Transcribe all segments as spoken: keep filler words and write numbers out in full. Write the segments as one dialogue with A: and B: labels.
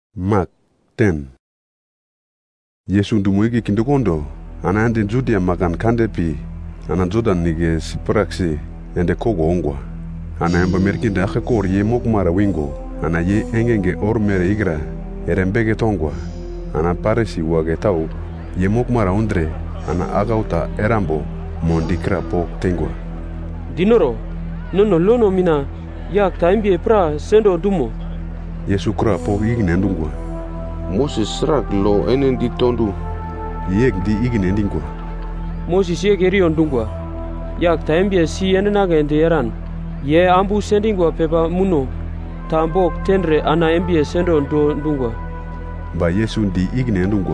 A: Mark ten. Yesu ndumuigi kindokondo ana ande Judea makan kandepi ana Jordan nige sipraksi ende kogo ongwa ana emba merkinda ake kor ye mokmara wingo ana ye engenge ormere igra erembege tongwa ana paresi wage tau ye mokmara undre ana agauta erambo mondikra pok tengwa
B: dinoro nono lono mina yak taimbi pra sendo dumo
A: Yesu kra pok igne ndungwa
C: Moses rak lo enen di tondu
A: yek di igne ndingwa
B: Moses ye geri ondungwa yak taimbi si enena gende eran ye ambu sendingwa pepa muno tambok tendre ana embi sendo ndo ndungwa
A: ba Yesu di igne ndungwa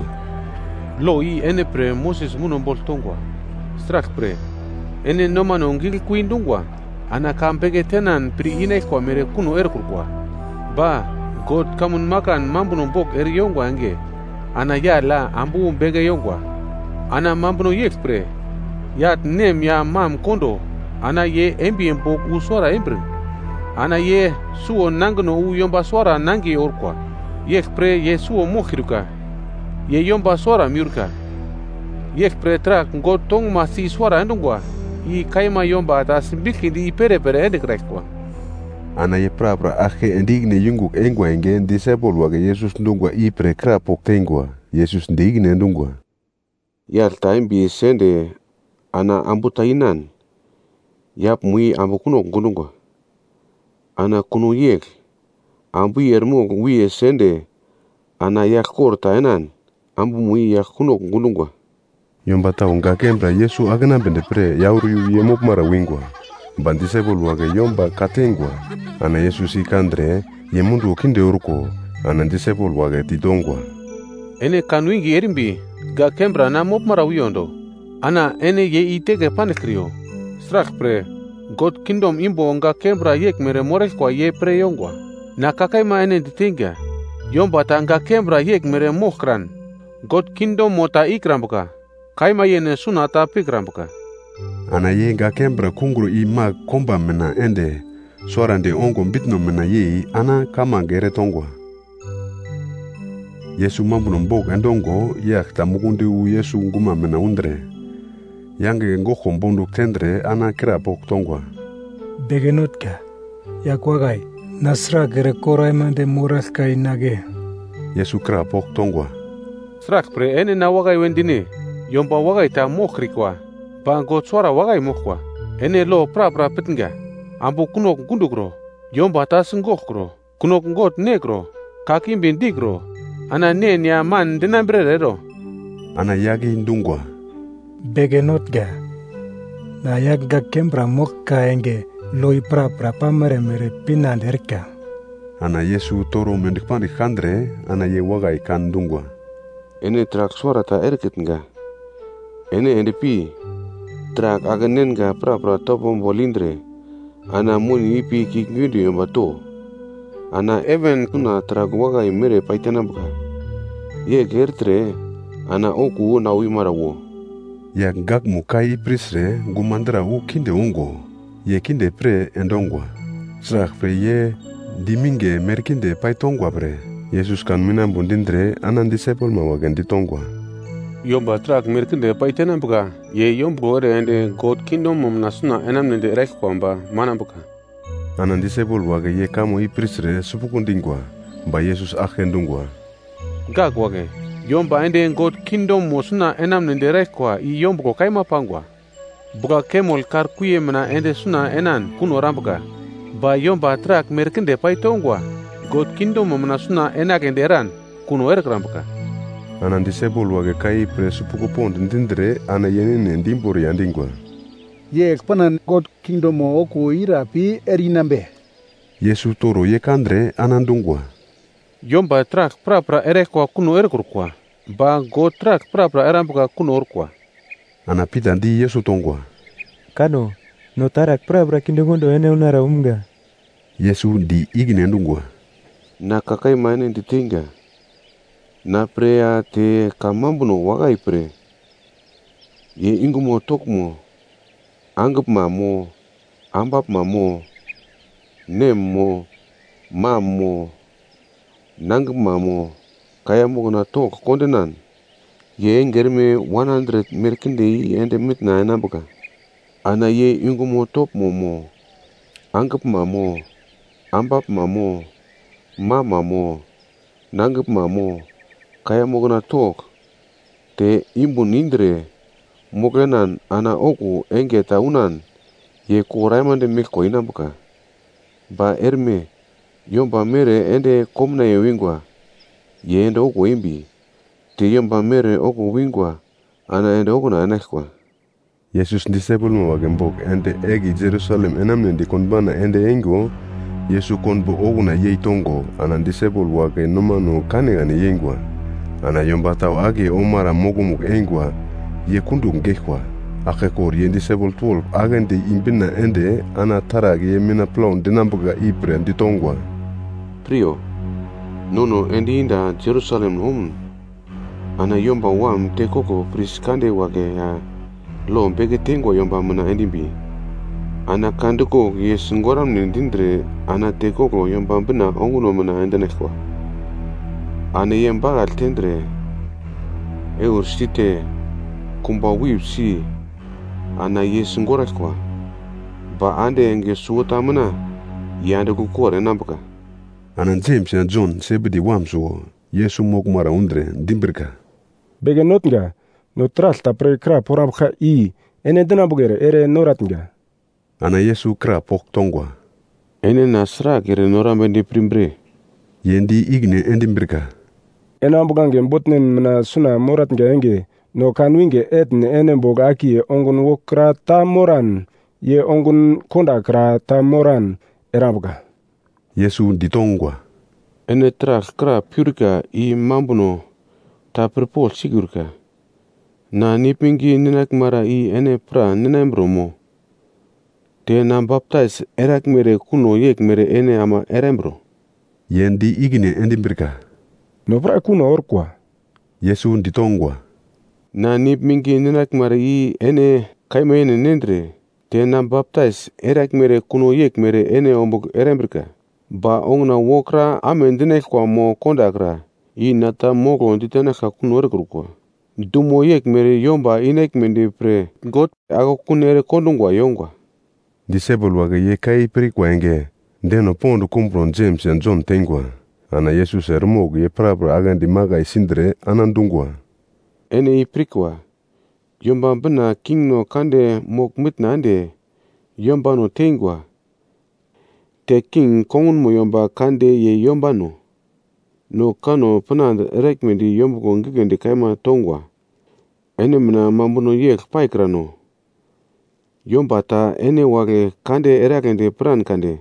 C: lo i ene pre Moses muno bol tongwa strak pre ene nomano ngil kuindungwa ana kampege tenan pri ine kwa mere kuno erkurkwa ba God kamun makan mambuno bok eri yongwa ange ana ya la ambu bege yongwa ana mambuno yekspre yat nem ya mam kondo ana ye embi bok usora embrin ana ye suo nangno u yomba swara nangi orkwa yekspre ye suo mokiruka ye yomba swara miurka yekspre trak God tong masi swara endungwa i kaima yomba ta simbiki di pere pere endekrekwa
A: ana ye prapra ake endigne yunguk engwa enge disciple wage Jesus ndungwa i pre kra pok tengwa Jesus ndigne ndungwa
C: ya taimbi sende ana ambutainan yap mui ambu kuno ngundungwa ana kuno yek ambu yermo wi sende ana yak korta enan ambu mui yak kuno ngundungwa
A: yomba taunga kembra Yesu agana bende pre yauru yemok mara wingwa ban disciple wage yomba katengwa ana Yesus ikandre yemundu kinde urko ana disciple wage tidongwa
C: ene kanwingi erimbi ga kembra na mop mara wiondo ana ene ye itege panekrio strak pre God kingdom imbo nga kembra yek mere morel kwa ye pre yongwa na kakaima ene ditinga yomba ta nga kembra yek mere mokran God kingdom mota ikrambuka kaima yene sunata pikrambuka
A: ana ye nga kembra kungru i mag komba mena ende sorande ongo mbitno mena ye ana kama gere tongwa Yesu mambuno mbok endongo yak tamukundi u Yesu nguma mena undre yange ngoko mbonduk tendre ana kira pok tongwa
D: begenotka yakwagai nasra gere koraimande moraska inage
A: Yesu kira pok tongwa
C: strak pre ene na wagai wendine yomba wagai ta mokrikwa ba God swara wagai mokwa ene lo pra pra petnga ambu kunok gundugro yomba ta singokro kunok ngot negro kakim bindigro ana nen ya man dinambrero
A: ana yagi ndungwa
D: begenotga na yagga kembra mokka enge loi pra pra pamare mere pinanderka
A: ana Yesu toro mendikpandi khandre ana ye wagai kan ndungwa
C: ene trak swara ta erketnga ene endepi trak aganenga pra pra topom bolindre ana muni ipi kikngundi yombato ana even kuna trak wagai mere paitenambuka ye gertre ana oku na uimarawo
A: ya gak mukai prisre gumandra u kinde ungo ye kinde pre endongwa srak pre ye diminge merkinde paitongwa pre Jesus kan mina bundindre anan disciple mawagen ditongwa
C: yomba trak merkinde paitenambuka ye yombo ere ende God kingdom mom nasuna enamnende rek kwamba manambuka
A: anan disciple wage ye kamo i prisre supukundingwa ba Jesus akhendungwa
C: gak wage yomba ende God kingdom mosuna enamnende rek kwa i yombo kaima pangwa buka kemol kar kuye mena ende suna enan kuno rambuka ba yomba trak merkinde paitongwa God kingdom mom nasuna enagende eran kuno erek rambuka
A: anan disciple wage kai pre supuko pond ndindre ana yenene ndimbori yandingwa
E: ye expanan God kingdom mo oku ira pi erinambe
A: Yesu toro ye kandre anandungwa
C: yomba trak prapra erekwa kuno erekurkwa ba God trak prapra erambuka kuno orkwa
A: ana pita ndi Yesu tongwa
F: kano no tarak prapra kindogondo ene unara umga
A: Yesu di igne ndungwa
C: na kakai mane ditinga na prea te kamambuno wagai pre ye ingumo tokmo anggap mamo ambap mamo nem mo mam mo nangip mamo kaya mogona tok kondenan ye ngerme one hundred merkinde i ende mitna enabuka ana ye ingumo top momo angip mamo ambap mamo ma mamo nangip mamo kaya mogona tok te imbun indre mogenan ana oku enge taunan ye kuraimande milko inabuka ba erme yomba mere ende komna ye wingwa ye ende oku imbi te yomba mere oku wingwa ana ende oku na anekwa.
A: Yesus disciple mo wagembok ende egi Jerusalem enamne di konbana ende engo Yesu konbo oku na ye tongo ana disciple wage nomano kanegane yengwa ana yomba tau age omara mogumuk engwa ye kundung gekwa ake kor ye disciple twelve agende imbina ende ana tarage ye mina plon dinambuga ibre di tongwa.
C: Prio nono endi inda Jerusalem hum ana yomba wam te koko priskande wage ya lo bege tengwa yomba mena endimbi ana kanduko ye sungoram nindindre ana te koko yomba bina onguno mena endenekwa ana yemba al tendre e ursite kumba wipsi ana ye sungorakwa ba ande enge suota mena yande kukore nambuka.
A: Ana James na John sebedi wamso Yesu mogmara undre dimbirka.
G: Bege notnga no tral ta pre kra poram kha i ene dana bugere ere noratnga.
A: Ana Yesu kra pok tongwa.
C: Ene nasra kere norambe di primbre.
A: Yendi igne endimbirka.
G: Ena bugange mbotnen mna suna moratnga enge no kanwinge etne ene boga aki ongun wokra ta moran ye ongun konda kra ta moran erabuga.
A: Yesu ditongwa.
C: Ene trak kra purika i mambuno ta prepol sigurka. Na nipingi ninak mara i ene pra ninembromo. Te na baptize erak mere kuno yek mere ene ama erembro.
A: Yendi igne endimbirka.
G: No pra kuno orkwa.
A: Yesu ditongwa.
C: Na nipingi ninak mara i ene kaima ene nendre. Te na baptize erak mere kuno yek mere ene ombok erembrika. Ba ongna wokra amendine kwa mo kondakra i nata mogo nditene ka kunore krukwa dumo yek mere yomba inek mende pre got ako kunere kondungwa yongwa.
A: Disciple wage ye kai prikwa enge ndeno pondo kumbron James and John tengwa ana Yesus ermog ye prabra agandi maga isindre anandungwa.
C: Ene i prikwa yomba bina kingno kande mok mitna ande yomba no tengwa te king kongun mo yomba kande ye yomba no no kano panand rekmendi yomba ko ngigende kaima tongwa ene mna mambuno yek paikrano yomba ta ene wage kande erakende pran kande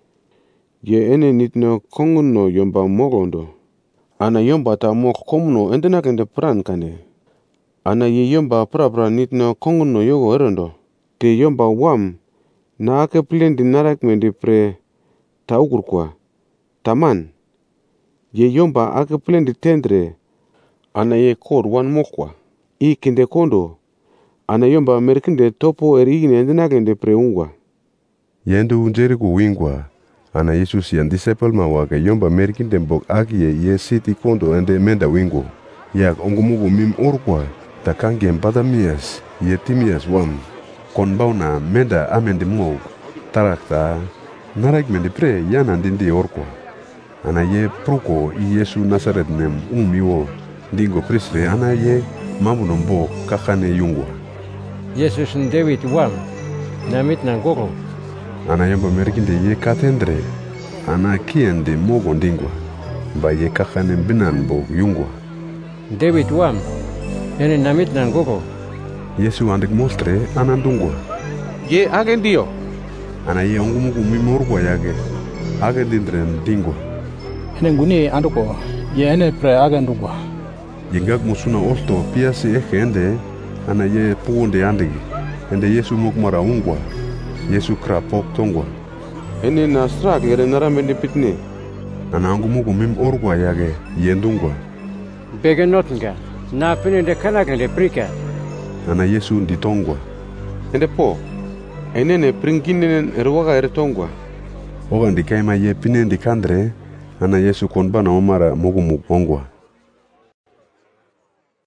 C: ye ene nitno kongun no yomba mogondo ana yomba ta mok komno endena kende pran kande ana ye yomba prapra nitno kongun no yogo erondo te yomba wam na ake plendi narakmendi pre ta ukurkwa taman ye yomba ake plendi tendre ana ye kor wan mokwa i kinde kondo ana yomba merkinde topo eri ine endinakende preungwa.
A: Yendu Jericho wingwa ana Yesus yan disciple ma wake yomba merkinde mbok aki ye ye city kondo ende menda wingo yak ongumugu mim orkwa takange mbadamias ye timias wam konbauna menda amende mog tarakta narak mende pre yana ndindi orkwa ana ye proko i Yesu Nazaret nem umiwo dingo prisre ana ye mamuno mbo kakane yungwa.
H: Yesus David wam namit na gogo
A: ana yomba merkinde ye katendre ana kiende mogo ndingwa ba ye kakane binan bo yungwa.
H: David wam ene namit na gogo
A: Yesu andik mostre anandungwa.
C: Ye agendio
A: Ana ye ongumugu mimorgwa yage agendindre ndingwa.
E: Ene nguni anduko ye ene pre agendungwa.
A: Yingak musuna olto piasi eke ende ana ye puonde andigi ende Yesu mukmara ungwa Yesu kra pok tongwa.
C: ene nasra kere naramende pitne
A: Ana ongumugu mim orgwa yage yendungwa.
H: bege notnga na pinende kanakende prika
A: Ana Yesu nditongwa.
C: ende po ene ne pringinen erwaga eretongwa.
A: Oga ndikaima ye pinendi kandre ana Yesu kon bana omara mogumuk ongwa.